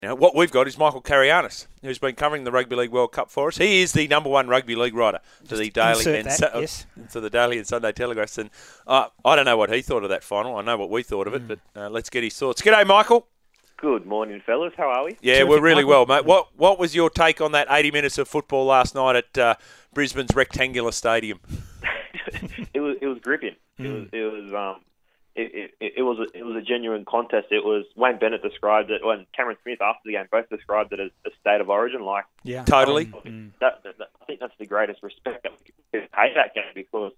Now, what we've got is Michael Carianis, who's been covering the Rugby League World Cup for us. He is the number one rugby league writer to the Daily and Sunday Telegraph. And I don't know what he thought of that final. I know what we thought of it, but let's get his thoughts. G'day, Michael. Good morning, fellas. How are we? Yeah, terrific, we're really Michael. Well, mate. What was your take on that 80 minutes of football last night at Brisbane's rectangular stadium? It was gripping. It was a genuine contest. It was Wayne Bennett described it, and Cameron Smith after the game both described it as a state of origin. Yeah, totally. I think that's the greatest respect that we can pay that game, because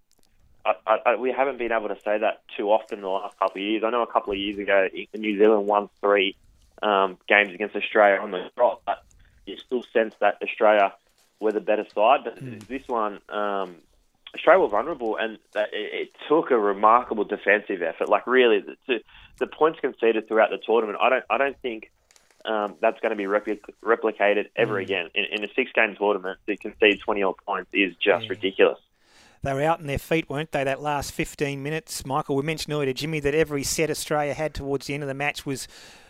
we haven't been able to say that too often in the last couple of years. I know a couple of years ago, New Zealand won 3 games against Australia on the trot, but you still sense that Australia were the better side. But this one, Australia were vulnerable, and it took a remarkable defensive effort. Really, the points conceded throughout the tournament, I don't think that's going to be replicated ever again. In a 6-game tournament, to concede 20-odd points is just ridiculous. They were out on their feet, weren't they, that last 15 minutes? Michael, we mentioned earlier to Jimmy that every set Australia had towards the end of the match was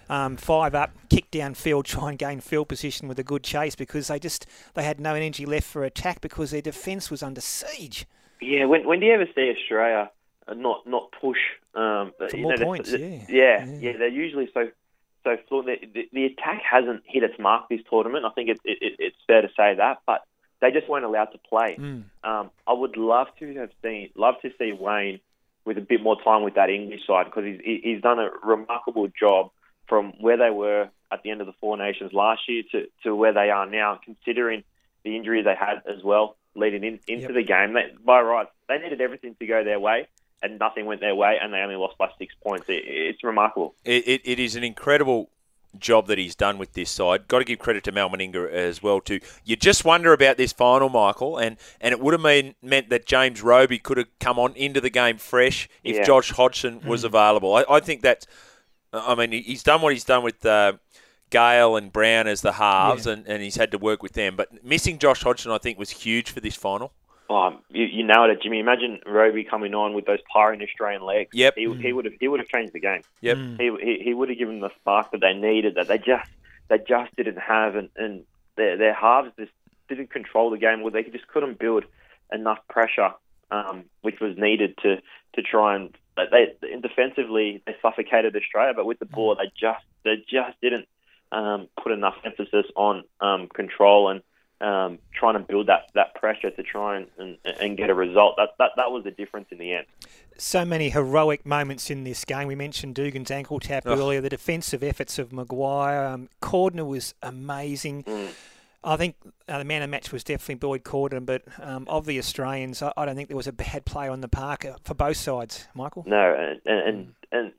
5 up, kick downfield, try and gain field position with a good chase, because they had no energy left for attack because their defence was under siege. Yeah, when do you ever see Australia not push for more points? Yeah, they're usually so fluent. The attack hasn't hit its mark this tournament. I think it's fair to say that, but they just weren't allowed to play. I would love to see Wayne with a bit more time with that English side, because he's done a remarkable job from where they were at the end of the Four Nations last year to where they are now, considering the injuries they had as well leading into the game. By rights, they needed everything to go their way, and nothing went their way, and they only lost by 6 points. It's remarkable. It is an incredible job that he's done with this side. Got to give credit to Mal Meninga as well too. You just wonder about this final, Michael, and it would have meant that James Roby could have come on into the game fresh if Josh Hodgson was available. I think that's... I mean, he's done what he's done with Gale and Brown as the halves, and he's had to work with them. But missing Josh Hodgson, I think, was huge for this final. Oh, you nailed it, Jimmy. Imagine Roby coming on with those tiring Australian legs. Yep. He would have changed the game. Yep. He would have given them the spark that they needed, that they just didn't have, and their halves just didn't control the game. Well, they just couldn't build enough pressure, which was needed to try and... defensively, they suffocated Australia, but with the ball, they just didn't put enough emphasis on control and trying to build that pressure to try and get a result. That was the difference in the end. So many heroic moments in this game. We mentioned Dugan's ankle tap earlier, the defensive efforts of Maguire. Cordner was amazing. I think the man of the match was definitely Boyd Cordner, but of the Australians, I don't think there was a bad player on the park for both sides, Michael. No, and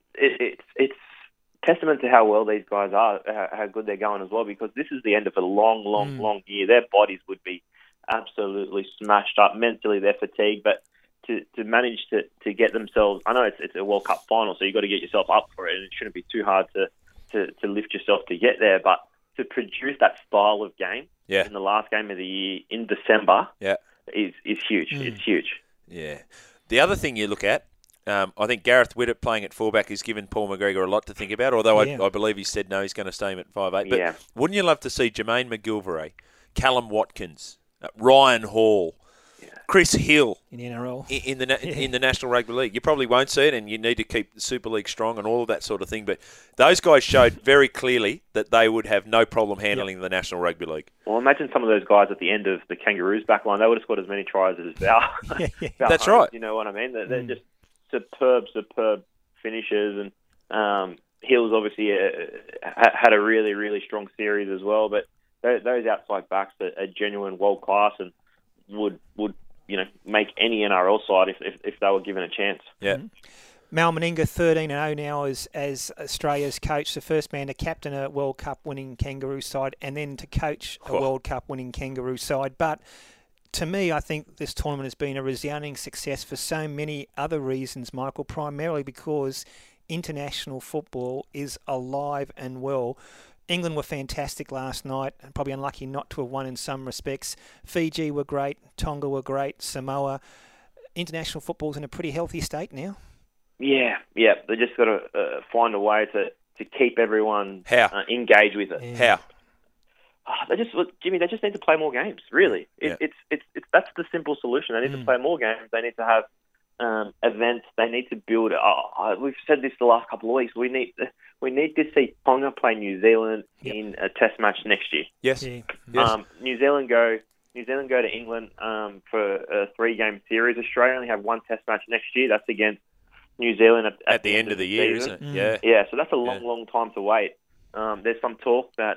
it's testament to how well these guys are, how good they're going as well, because this is the end of a long year. Their bodies would be absolutely smashed up. Mentally, they're fatigued, but to manage to get themselves... I know it's a World Cup final, so you've got to get yourself up for it, and it shouldn't be too hard to lift yourself to get there, but to produce that style of game in the last game of the year in December is huge. It's huge. Yeah. The other thing you look at, I think Gareth Widdop playing at fullback has given Paul McGregor a lot to think about, although I believe he said no, he's going to stay him at 5'8". But wouldn't you love to see Jermaine McGilvray, Callum Watkins, Ryan Hall, Chris Hill in the NRL, in the National Rugby League? You probably won't see it, and you need to keep the Super League strong and all of that sort of thing. But those guys showed very clearly that they would have no problem handling the National Rugby League. Well, imagine some of those guys at the end of the Kangaroos back line. They would have scored as many tries as Val. That's right. You know what I mean? They're just superb finishers, and Hill's obviously had a really, really strong series as well. But those outside backs are genuine world class and would make any NRL side if they were given a chance. Yeah. Mal Meninga, 13-0 now as Australia's coach, the first man to captain a World Cup winning Kangaroo side and then to coach a World Cup winning Kangaroo side. But to me, I think this tournament has been a resounding success for so many other reasons, Michael, primarily because international football is alive and well. England were fantastic last night, and probably unlucky not to have won in some respects. Fiji were great, Tonga were great, Samoa. International football's in a pretty healthy state now. Yeah. They just got to find a way to to keep everyone How? engaged with it. Yeah. How? They just need to play more games. Really, it's that's the simple solution. They need to play more games. They need to have events. They need to build. We've said this the last couple of weeks. We need to see Tonga play New Zealand in a Test match next year. Yes. Yeah. Yes. New Zealand go to England for a 3-game series. Australia only have 1 Test match next year. That's against New Zealand at the end of the year, isn't it? Mm. Yeah. So that's a long time to wait. There's some talk that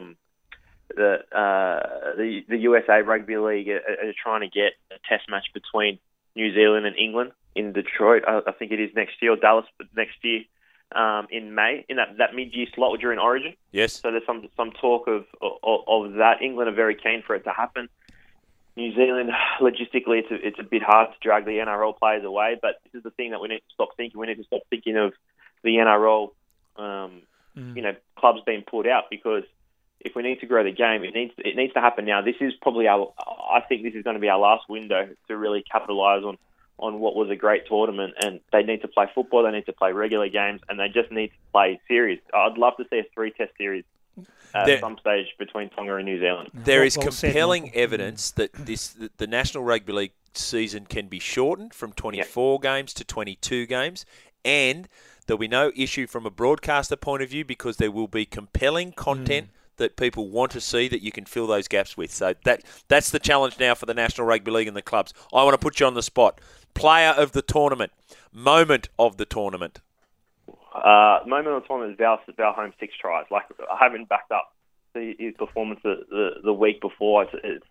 the USA Rugby League are trying to get a Test match between New Zealand and England in Detroit. I think it is next year, or Dallas next year, in May, in that mid-year slot during Origin. Yes. So there's some talk of that. England are very keen for it to happen. New Zealand, logistically, it's a bit hard to drag the NRL players away, but this is the thing that we need to stop thinking. We need to stop thinking of the NRL, clubs being pulled out, because if we need to grow the game, it needs to happen now. This is probably I think this is going to be our last window to really capitalise on what was a great tournament. And they need to play football, they need to play regular games, and they just need to play series. I'd love to see a 3-test series at some stage between Tonga and New Zealand. There is compelling evidence that the National Rugby League season can be shortened from 24 games to 22 games, and there'll be no issue from a broadcaster point of view, because there will be compelling content that people want to see that you can fill those gaps with. So that's the challenge now for the National Rugby League and the clubs. I want to put you on the spot. Player of the tournament. Moment of the tournament. Moment of the tournament is Val Holmes' 6 tries. Like, I haven't backed up his performance the week before.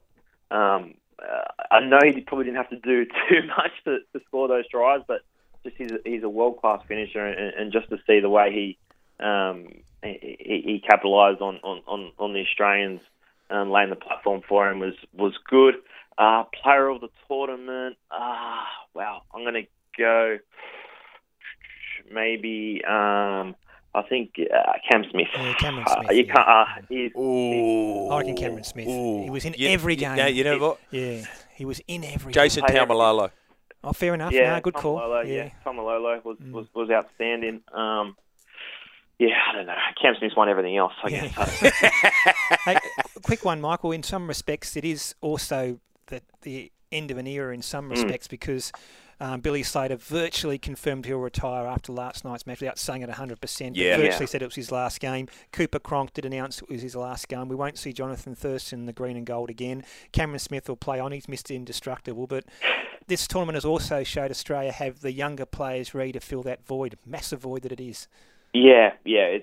I know he probably didn't have to do too much to score those tries, but just he's a world-class finisher, and just to see the way he capitalised on the Australians laying the platform for him was good. Player of the tournament, wow, I'm going to go maybe I think Cam Smith. Yeah, Cameron Smith. You can't. I reckon Cameron Smith. He was in every game. Yeah, you know what? Yeah, he was in every Jason game. Taumalolo. Oh, fair enough. Yeah, No, good call. Taumalolo was outstanding. Yeah, I don't know. Cam Smith's won everything else, I guess. Hey, quick one, Michael. In some respects, it is also the end of an era in some respects, because Billy Slater virtually confirmed he'll retire after last night's match without saying it 100%. Yeah. Virtually said it was his last game. Cooper Cronk did announce it was his last game. We won't see Jonathan Thurston in the green and gold again. Cameron Smith will play on. He's Mr. Indestructible. But this tournament has also showed Australia have the younger players ready to fill that void, massive void that it is. Yeah,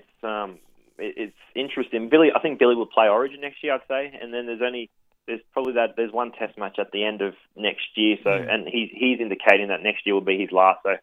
it's interesting. I think Billy will play Origin next year, I'd say, and then there's one Test match at the end of next year. So, and he's indicating that next year will be his last. So,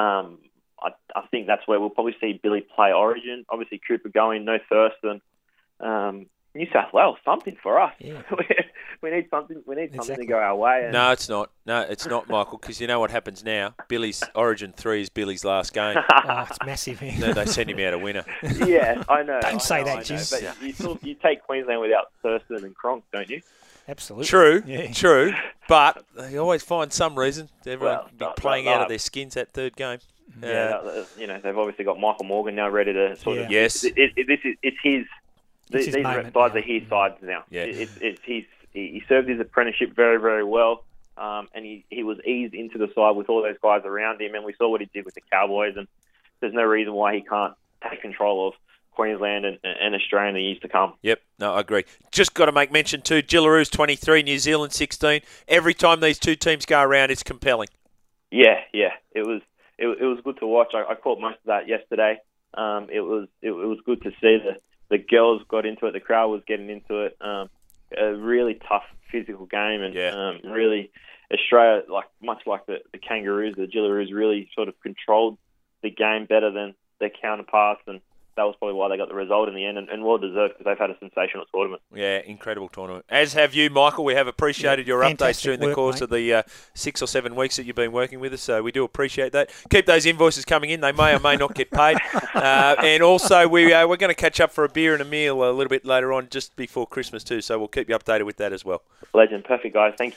I think that's where we'll probably see Billy play Origin. Obviously, Cooper going, no Thurston. New South Wales, something for us. Yeah. we need something. We need something to go our way. And No, it's not. No, it's not, Michael, because you know what happens now? Billy's Origin 3 is Billy's last game. Oh, it's massive. No, they send him out a winner. Yeah, I know. Don't say that, Jim. But you take Queensland without Thurston and Cronk, don't you? Absolutely. True. But they always find some reason. Everyone be Well, playing out of their skins that third game. Yeah, they've obviously got Michael Morgan now ready to sort of. Yes. It's his. It's his These moment sides now. are his sides now. Yeah. He served his apprenticeship very, very well, and he was eased into the side with all those guys around him, and we saw what he did with the Cowboys, and there's no reason why he can't take control of Queensland and Australia in the years to come. Yep, no, I agree. Just got to make mention too, Gillaroos 23, New Zealand 16. Every time these two teams go around, it's compelling. Yeah, it was good to watch. I caught most of that yesterday. It was good to see the girls got into it. The crowd was getting into it. A really tough physical game, and really Australia, much like the Kangaroos, the Gillaroos, really sort of controlled the game better than their counterparts, and that was probably why they got the result in the end, and well deserved, because they've had a sensational tournament. Yeah, incredible tournament. As have you, Michael. We have appreciated your updates during the course of the 6 or 7 weeks that you've been working with us, so we do appreciate that. Keep those invoices coming in. They may or may not get paid. And also, we're going to catch up for a beer and a meal a little bit later on, just before Christmas too, so we'll keep you updated with that as well. Legend. Perfect, guys. Thank